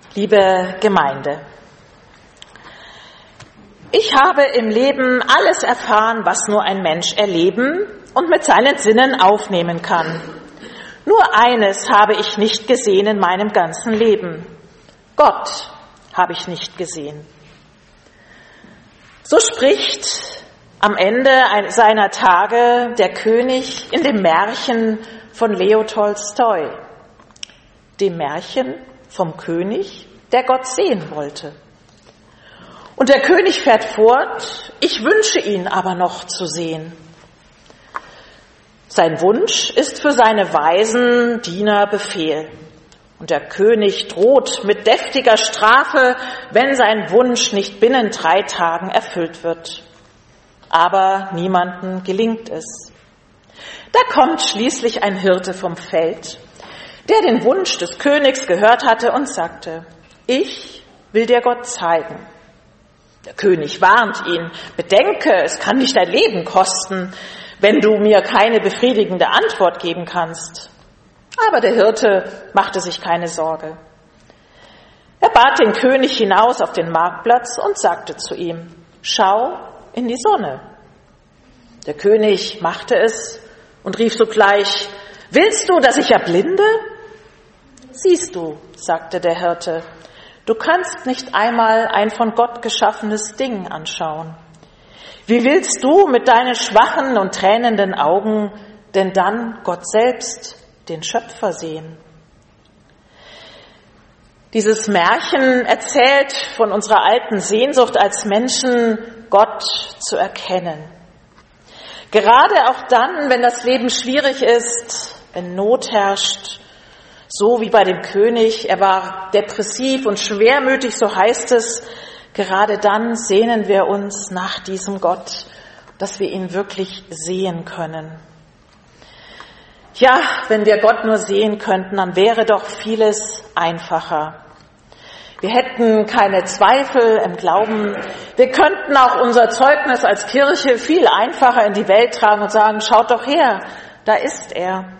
Liebe Gemeinde, ich habe im Leben alles erfahren, was nur ein Mensch erleben und mit seinen Sinnen aufnehmen kann. Nur eines habe ich nicht gesehen in meinem ganzen Leben. Gott habe ich nicht gesehen. So spricht am Ende seiner Tage der König in dem Märchen von Leo Tolstoi, dem Märchen vom König, der Gott sehen wollte. Und der König fährt fort, ich wünsche ihn aber noch zu sehen. Sein Wunsch ist für seine weisen Diener Befehl. Und der König droht mit deftiger Strafe, wenn sein Wunsch nicht binnen 3 Tagen erfüllt wird. Aber niemandem gelingt es. Da kommt schließlich ein Hirte vom Feld, der den Wunsch des Königs gehört hatte und sagte, ich will dir Gott zeigen. Der König warnt ihn, bedenke, es kann dich dein Leben kosten, wenn du mir keine befriedigende Antwort geben kannst. Aber der Hirte machte sich keine Sorge. Er bat den König hinaus auf den Marktplatz und sagte zu ihm, schau in die Sonne. Der König machte es und rief sogleich, willst du, dass ich erblinde? Siehst du, sagte der Hirte, du kannst nicht einmal ein von Gott geschaffenes Ding anschauen. Wie willst du mit deinen schwachen und tränenden Augen denn dann Gott selbst, den Schöpfer, sehen? Dieses Märchen erzählt von unserer alten Sehnsucht als Menschen, Gott zu erkennen. Gerade auch dann, wenn das Leben schwierig ist, wenn Not herrscht, so wie bei dem König, er war depressiv und schwermütig, so heißt es, gerade dann sehnen wir uns nach diesem Gott, dass wir ihn wirklich sehen können. Ja, wenn wir Gott nur sehen könnten, dann wäre doch vieles einfacher. Wir hätten keine Zweifel im Glauben. Wir könnten auch unser Zeugnis als Kirche viel einfacher in die Welt tragen und sagen, schaut doch her, da ist er.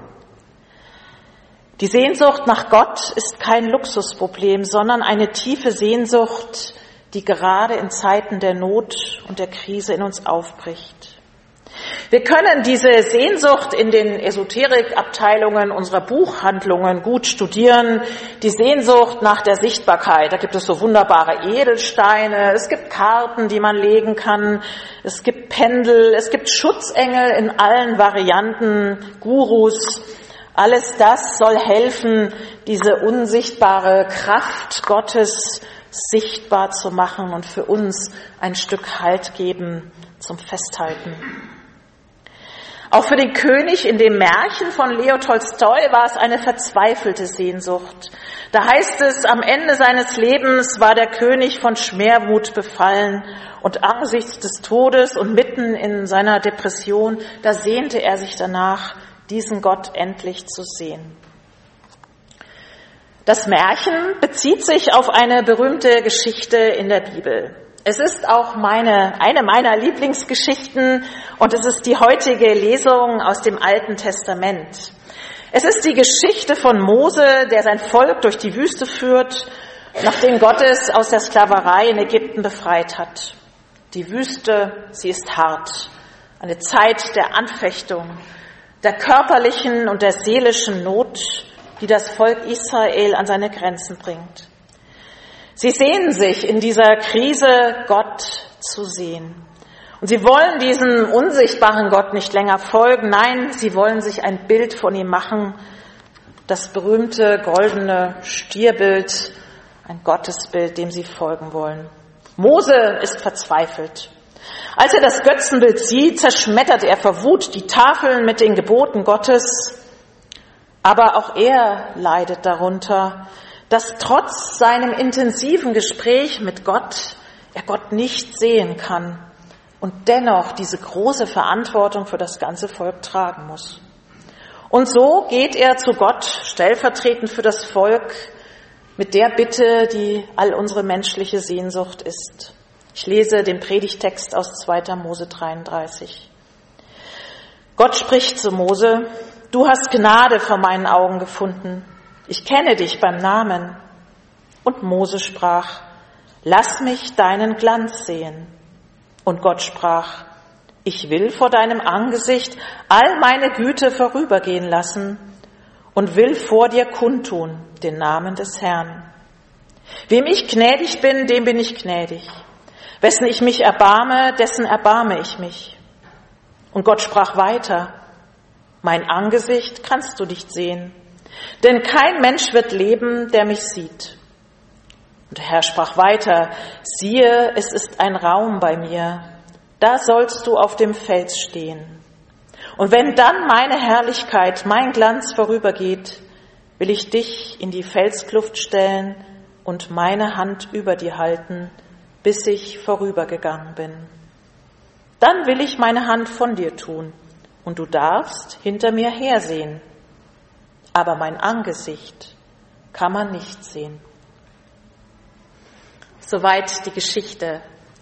Die Sehnsucht nach Gott ist kein Luxusproblem, sondern eine tiefe Sehnsucht, die gerade in Zeiten der Not und der Krise in uns aufbricht. Wir können diese Sehnsucht in den Esoterikabteilungen unserer Buchhandlungen gut studieren. Die Sehnsucht nach der Sichtbarkeit. Da gibt es so wunderbare Edelsteine, es gibt Karten, die man legen kann, es gibt Pendel, es gibt Schutzengel in allen Varianten, Gurus. Alles das soll helfen, diese unsichtbare Kraft Gottes sichtbar zu machen und für uns ein Stück Halt geben zum Festhalten. Auch für den König in dem Märchen von Leo Tolstoi war es eine verzweifelte Sehnsucht. Da heißt es, am Ende seines Lebens war der König von Schwermut befallen und angesichts des Todes und mitten in seiner Depression, da sehnte er sich danach, diesen Gott endlich zu sehen. Das Märchen bezieht sich auf eine berühmte Geschichte in der Bibel. Es ist auch eine meiner Lieblingsgeschichten und es ist die heutige Lesung aus dem Alten Testament. Es ist die Geschichte von Mose, der sein Volk durch die Wüste führt, nachdem Gott es aus der Sklaverei in Ägypten befreit hat. Die Wüste, sie ist hart, eine Zeit der Anfechtung, der körperlichen und der seelischen Not, die das Volk Israel an seine Grenzen bringt. Sie sehnen sich in dieser Krise, Gott zu sehen. Und sie wollen diesem unsichtbaren Gott nicht länger folgen. Nein, sie wollen sich ein Bild von ihm machen. Das berühmte goldene Stierbild, ein Gottesbild, dem sie folgen wollen. Mose ist verzweifelt. Als er das Götzenbild sieht, zerschmettert er vor Wut die Tafeln mit den Geboten Gottes. Aber auch er leidet darunter, dass trotz seinem intensiven Gespräch mit Gott er Gott nicht sehen kann und dennoch diese große Verantwortung für das ganze Volk tragen muss. Und so geht er zu Gott stellvertretend für das Volk mit der Bitte, die all unsere menschliche Sehnsucht ist. Ich lese den Predigtext aus 2. Mose 33. Gott spricht zu Mose, du hast Gnade vor meinen Augen gefunden. Ich kenne dich beim Namen. Und Mose sprach: Lass mich deinen Glanz sehen. Und Gott sprach: Ich will vor deinem Angesicht all meine Güte vorübergehen lassen und will vor dir kundtun den Namen des Herrn. Wem ich gnädig bin, dem bin ich gnädig. Wessen ich mich erbarme, dessen erbarme ich mich. Und Gott sprach weiter: Mein Angesicht kannst du nicht sehen, denn kein Mensch wird leben, der mich sieht. Und der Herr sprach weiter: Siehe, es ist ein Raum bei mir, da sollst du auf dem Fels stehen. Und wenn dann meine Herrlichkeit, mein Glanz vorübergeht, will ich dich in die Felskluft stellen und meine Hand über dir halten, bis ich vorübergegangen bin. Dann will ich meine Hand von dir tun, und du darfst hinter mir hersehen. Aber mein Angesicht kann man nicht sehen. Soweit die Geschichte.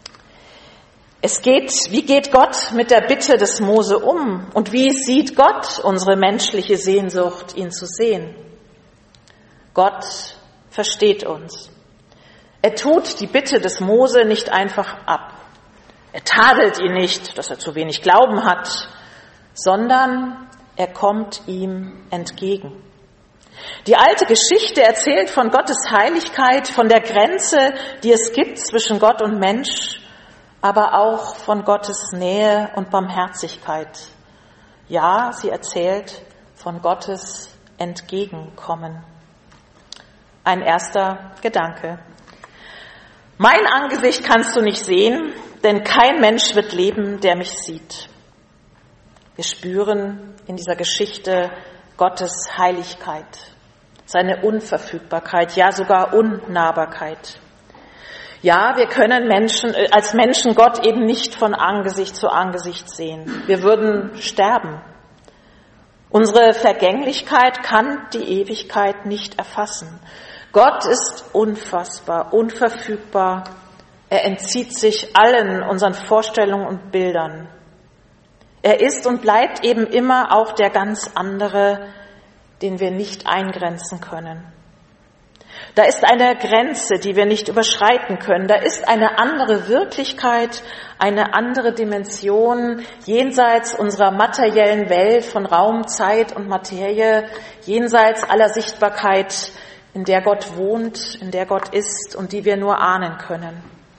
Wie geht Gott mit der Bitte des Mose um? Und wie sieht Gott unsere menschliche Sehnsucht, ihn zu sehen? Gott versteht uns. Er tut die Bitte des Mose nicht einfach ab. Er tadelt ihn nicht, dass er zu wenig Glauben hat, sondern er kommt ihm entgegen. Die alte Geschichte erzählt von Gottes Heiligkeit, von der Grenze, die es gibt zwischen Gott und Mensch, aber auch von Gottes Nähe und Barmherzigkeit. Ja, sie erzählt von Gottes Entgegenkommen. Ein erster Gedanke. Mein Angesicht kannst du nicht sehen, denn kein Mensch wird leben, der mich sieht. Wir spüren in dieser Geschichte Gottes Heiligkeit, seine Unverfügbarkeit, ja sogar Unnahbarkeit. Ja, wir können als Menschen Gott eben nicht von Angesicht zu Angesicht sehen. Wir würden sterben. Unsere Vergänglichkeit kann die Ewigkeit nicht erfassen. Gott ist unfassbar, unverfügbar. Er entzieht sich allen unseren Vorstellungen und Bildern. Er ist und bleibt eben immer auch der ganz andere, den wir nicht eingrenzen können. Da ist eine Grenze, die wir nicht überschreiten können. Da ist eine andere Wirklichkeit, eine andere Dimension jenseits unserer materiellen Welt von Raum, Zeit und Materie, jenseits aller Sichtbarkeit, in der Gott wohnt, in der Gott ist und die wir nur ahnen können.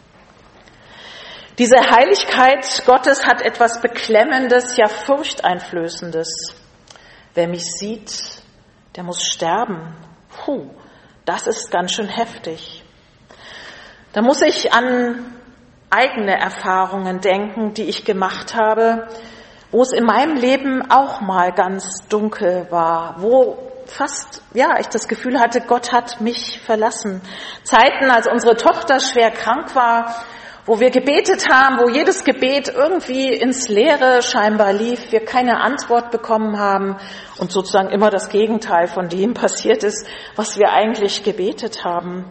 Diese Heiligkeit Gottes hat etwas Beklemmendes, ja Furchteinflößendes. Wer mich sieht, der muss sterben. Das ist ganz schön heftig. Da muss ich an eigene Erfahrungen denken, die ich gemacht habe, wo es in meinem Leben auch mal ganz dunkel war, wo ich das Gefühl hatte, Gott hat mich verlassen. Zeiten, als unsere Tochter schwer krank war, wo wir gebetet haben, wo jedes Gebet irgendwie ins Leere scheinbar lief, wir keine Antwort bekommen haben und sozusagen immer das Gegenteil von dem passiert ist, was wir eigentlich gebetet haben.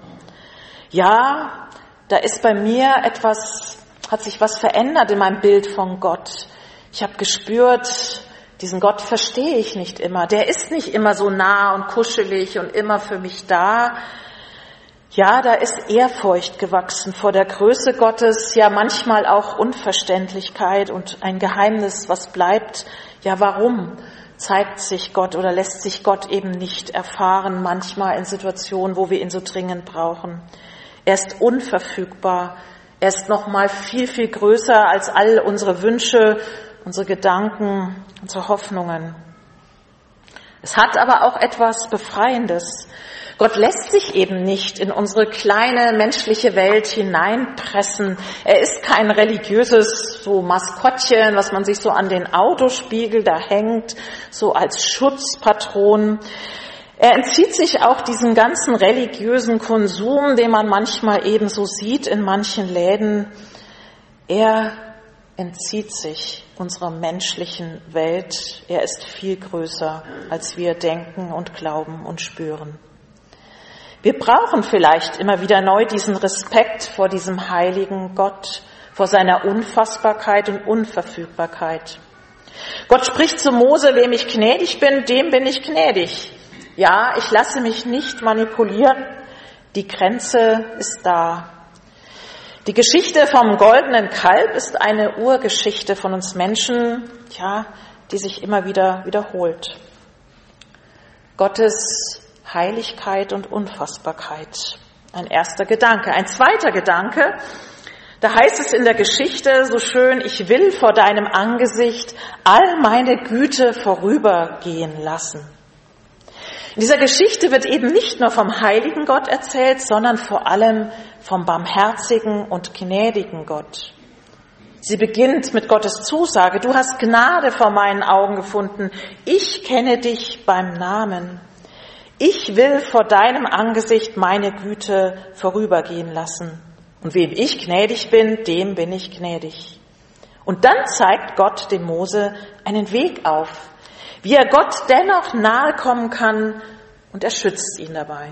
Ja, da ist bei mir hat sich was verändert in meinem Bild von Gott. Ich habe gespürt, diesen Gott verstehe ich nicht immer. Der ist nicht immer so nah und kuschelig und immer für mich da. Ja, da ist Ehrfurcht gewachsen vor der Größe Gottes, ja manchmal auch Unverständlichkeit und ein Geheimnis, was bleibt. Ja, warum zeigt sich Gott oder lässt sich Gott eben nicht erfahren, manchmal in Situationen, wo wir ihn so dringend brauchen? Er ist unverfügbar. Er ist noch mal viel, viel größer als all unsere Wünsche, unsere Gedanken, unsere Hoffnungen. Es hat aber auch etwas Befreiendes. Gott lässt sich eben nicht in unsere kleine menschliche Welt hineinpressen. Er ist kein religiöses so Maskottchen, was man sich so an den Autospiegel da hängt, so als Schutzpatron. Er entzieht sich auch diesem ganzen religiösen Konsum, den man manchmal eben so sieht in manchen Läden. Er entzieht sich unserer menschlichen Welt. Er ist viel größer, als wir denken und glauben und spüren. Wir brauchen vielleicht immer wieder neu diesen Respekt vor diesem heiligen Gott, vor seiner Unfassbarkeit und Unverfügbarkeit. Gott spricht zu Mose: Wem ich gnädig bin, dem bin ich gnädig. Ja, ich lasse mich nicht manipulieren. Die Grenze ist da. Die Geschichte vom goldenen Kalb ist eine Urgeschichte von uns Menschen, die sich immer wieder wiederholt. Gottes Heiligkeit und Unfassbarkeit. Ein erster Gedanke. Ein zweiter Gedanke, da heißt es in der Geschichte so schön, ich will vor deinem Angesicht all meine Güte vorübergehen lassen. In dieser Geschichte wird eben nicht nur vom heiligen Gott erzählt, sondern vor allem vom barmherzigen und gnädigen Gott. Sie beginnt mit Gottes Zusage, du hast Gnade vor meinen Augen gefunden, ich kenne dich beim Namen. Ich will vor deinem Angesicht meine Güte vorübergehen lassen. Und wem ich gnädig bin, dem bin ich gnädig. Und dann zeigt Gott dem Mose einen Weg auf, wie er Gott dennoch nahe kommen kann, und er schützt ihn dabei.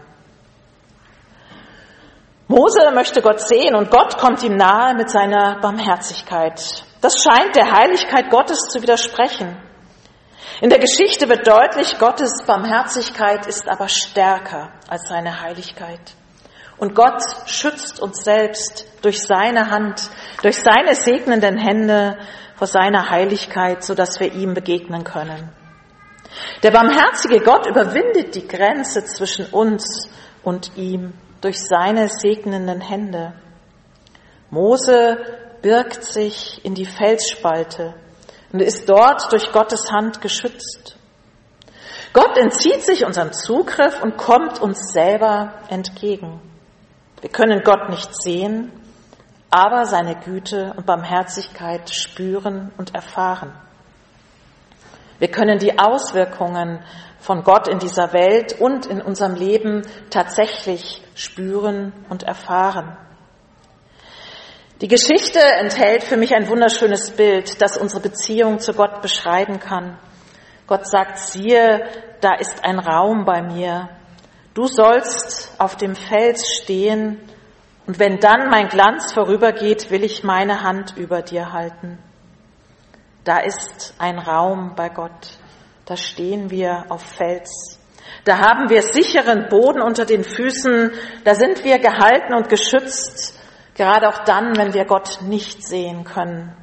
Mose möchte Gott sehen und Gott kommt ihm nahe mit seiner Barmherzigkeit. Das scheint der Heiligkeit Gottes zu widersprechen. In der Geschichte wird deutlich, Gottes Barmherzigkeit ist aber stärker als seine Heiligkeit. Und Gott schützt uns selbst durch seine Hand, durch seine segnenden Hände vor seiner Heiligkeit, sodass wir ihm begegnen können. Der barmherzige Gott überwindet die Grenze zwischen uns und ihm durch seine segnenden Hände. Mose birgt sich in die Felsspalte und ist dort durch Gottes Hand geschützt. Gott entzieht sich unserem Zugriff und kommt uns selber entgegen. Wir können Gott nicht sehen, aber seine Güte und Barmherzigkeit spüren und erfahren. Wir können die Auswirkungen von Gott in dieser Welt und in unserem Leben tatsächlich spüren und erfahren. Die Geschichte enthält für mich ein wunderschönes Bild, das unsere Beziehung zu Gott beschreiben kann. Gott sagt, siehe, da ist ein Raum bei mir. Du sollst auf dem Fels stehen, und wenn dann mein Glanz vorübergeht, will ich meine Hand über dir halten. Da ist ein Raum bei Gott. Da stehen wir auf Fels. Da haben wir sicheren Boden unter den Füßen. Da sind wir gehalten und geschützt, gerade auch dann, wenn wir Gott nicht sehen können.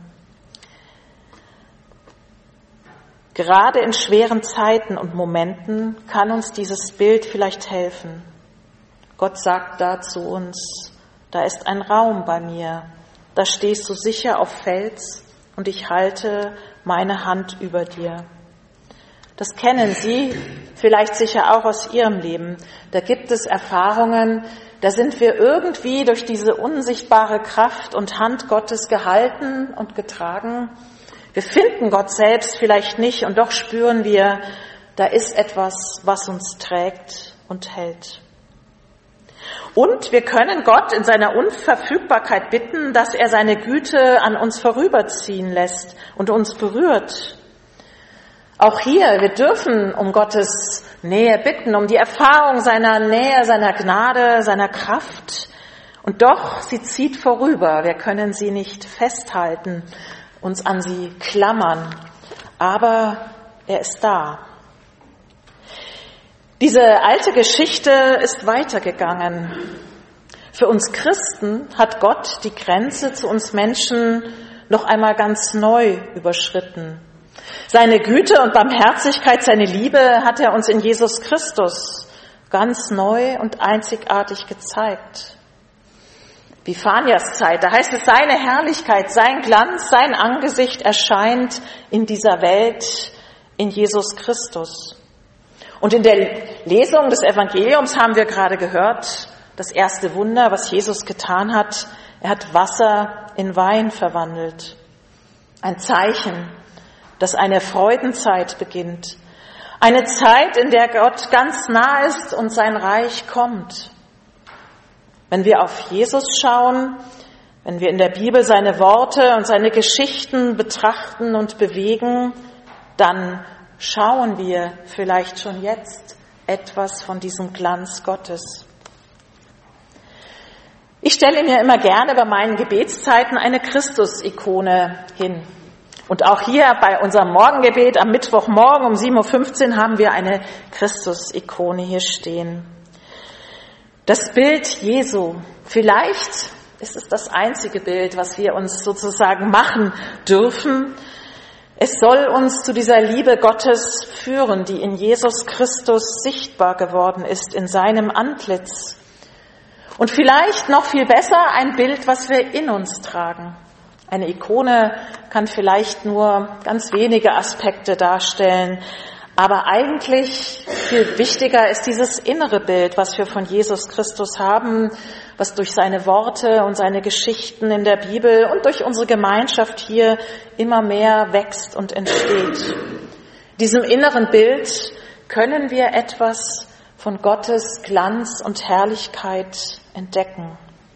Gerade in schweren Zeiten und Momenten kann uns dieses Bild vielleicht helfen. Gott sagt da zu uns, da ist ein Raum bei mir. Da stehst du sicher auf Fels. Und ich halte meine Hand über dir. Das kennen Sie vielleicht sicher auch aus Ihrem Leben. Da gibt es Erfahrungen, da sind wir irgendwie durch diese unsichtbare Kraft und Hand Gottes gehalten und getragen. Wir finden Gott selbst vielleicht nicht und doch spüren wir, da ist etwas, was uns trägt und hält. Und wir können Gott in seiner Unverfügbarkeit bitten, dass er seine Güte an uns vorüberziehen lässt und uns berührt. Auch hier, wir dürfen um Gottes Nähe bitten, um die Erfahrung seiner Nähe, seiner Gnade, seiner Kraft. Und doch, sie zieht vorüber. Wir können sie nicht festhalten, uns an sie klammern. Aber er ist da. Diese alte Geschichte ist weitergegangen. Für uns Christen hat Gott die Grenze zu uns Menschen noch einmal ganz neu überschritten. Seine Güte und Barmherzigkeit, seine Liebe hat er uns in Jesus Christus ganz neu und einzigartig gezeigt. Wie Phanias Zeit, da heißt es, seine Herrlichkeit, sein Glanz, sein Angesicht erscheint in dieser Welt in Jesus Christus. Und in der Lesung des Evangeliums haben wir gerade gehört, das erste Wunder, was Jesus getan hat, er hat Wasser in Wein verwandelt. Ein Zeichen, dass eine Freudenzeit beginnt. Eine Zeit, in der Gott ganz nah ist und sein Reich kommt. Wenn wir auf Jesus schauen, wenn wir in der Bibel seine Worte und seine Geschichten betrachten und bewegen, dann schauen wir vielleicht schon jetzt etwas von diesem Glanz Gottes. Ich stelle mir immer gerne bei meinen Gebetszeiten eine Christus-Ikone hin. Und auch hier bei unserem Morgengebet am Mittwochmorgen um 7.15 Uhr haben wir eine Christus-Ikone hier stehen. Das Bild Jesu, vielleicht ist es das einzige Bild, was wir uns sozusagen machen dürfen. Es soll uns zu dieser Liebe Gottes führen, die in Jesus Christus sichtbar geworden ist, in seinem Antlitz. Und vielleicht noch viel besser ein Bild, was wir in uns tragen. Eine Ikone kann vielleicht nur ganz wenige Aspekte darstellen, aber eigentlich viel wichtiger ist dieses innere Bild, was wir von Jesus Christus haben, was durch seine Worte und seine Geschichten in der Bibel und durch unsere Gemeinschaft hier immer mehr wächst und entsteht. Diesem inneren Bild können wir etwas von Gottes Glanz und Herrlichkeit entdecken.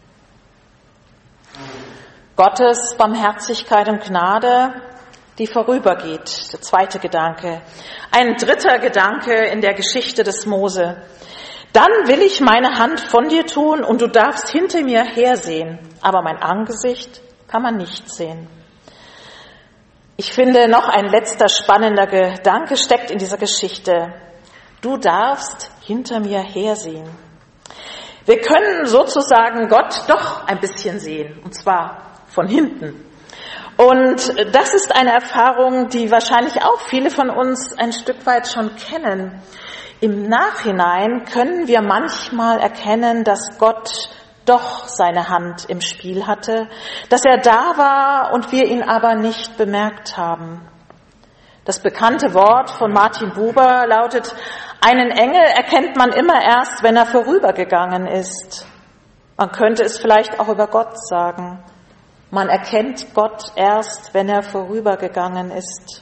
Gottes Barmherzigkeit und Gnade, die vorübergeht, der zweite Gedanke. Ein dritter Gedanke in der Geschichte des Mose. Dann will ich meine Hand von dir tun und du darfst hinter mir hersehen, aber mein Angesicht kann man nicht sehen. Ich finde, noch ein letzter spannender Gedanke steckt in dieser Geschichte. Du darfst hinter mir hersehen. Wir können sozusagen Gott doch ein bisschen sehen, und zwar von hinten. Und das ist eine Erfahrung, die wahrscheinlich auch viele von uns ein Stück weit schon kennen. Im Nachhinein können wir manchmal erkennen, dass Gott doch seine Hand im Spiel hatte, dass er da war und wir ihn aber nicht bemerkt haben. Das bekannte Wort von Martin Buber lautet: Einen Engel erkennt man immer erst, wenn er vorübergegangen ist. Man könnte es vielleicht auch über Gott sagen. Man erkennt Gott erst, wenn er vorübergegangen ist.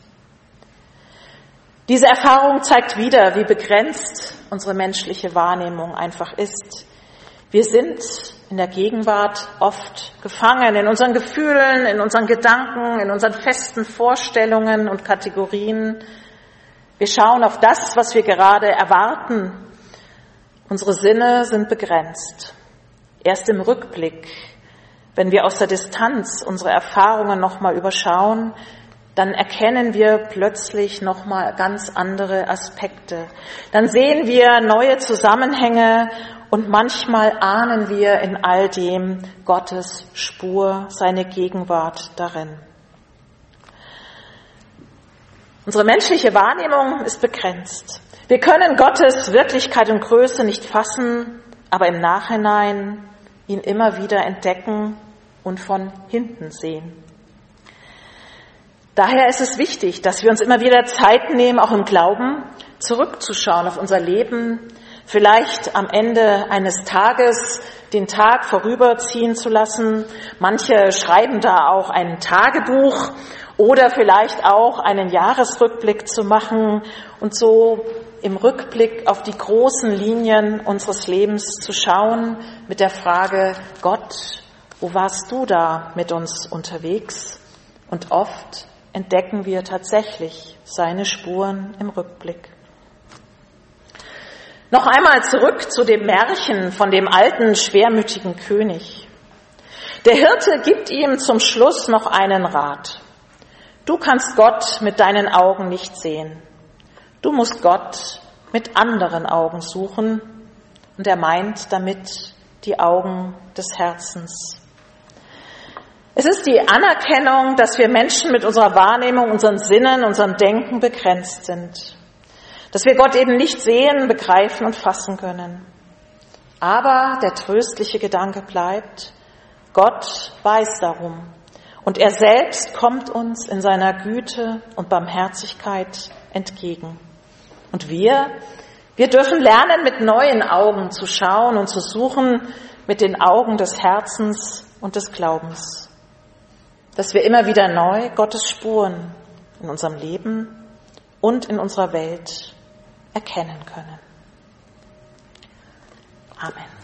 Diese Erfahrung zeigt wieder, wie begrenzt unsere menschliche Wahrnehmung einfach ist. Wir sind in der Gegenwart oft gefangen in unseren Gefühlen, in unseren Gedanken, in unseren festen Vorstellungen und Kategorien. Wir schauen auf das, was wir gerade erwarten. Unsere Sinne sind begrenzt. Erst im Rückblick, wenn wir aus der Distanz unsere Erfahrungen nochmal überschauen, dann erkennen wir plötzlich nochmal ganz andere Aspekte. Dann sehen wir neue Zusammenhänge und manchmal ahnen wir in all dem Gottes Spur, seine Gegenwart darin. Unsere menschliche Wahrnehmung ist begrenzt. Wir können Gottes Wirklichkeit und Größe nicht fassen, aber im Nachhinein ihn immer wieder entdecken und von hinten sehen. Daher ist es wichtig, dass wir uns immer wieder Zeit nehmen, auch im Glauben, zurückzuschauen auf unser Leben, vielleicht am Ende eines Tages den Tag vorüberziehen zu lassen. Manche schreiben da auch ein Tagebuch oder vielleicht auch einen Jahresrückblick zu machen und so im Rückblick auf die großen Linien unseres Lebens zu schauen mit der Frage: Gott, wo warst du da mit uns unterwegs? Und oft entdecken wir tatsächlich seine Spuren im Rückblick. Noch einmal zurück zu dem Märchen von dem alten, schwermütigen König. Der Hirte gibt ihm zum Schluss noch einen Rat. Du kannst Gott mit deinen Augen nicht sehen. Du musst Gott mit anderen Augen suchen. Und er meint damit die Augen des Herzens. Es ist die Anerkennung, dass wir Menschen mit unserer Wahrnehmung, unseren Sinnen, unserem Denken begrenzt sind. Dass wir Gott eben nicht sehen, begreifen und fassen können. Aber der tröstliche Gedanke bleibt: Gott weiß darum. Und er selbst kommt uns in seiner Güte und Barmherzigkeit entgegen. Und wir dürfen lernen, mit neuen Augen zu schauen und zu suchen, mit den Augen des Herzens und des Glaubens. Dass wir immer wieder neu Gottes Spuren in unserem Leben und in unserer Welt erkennen können. Amen.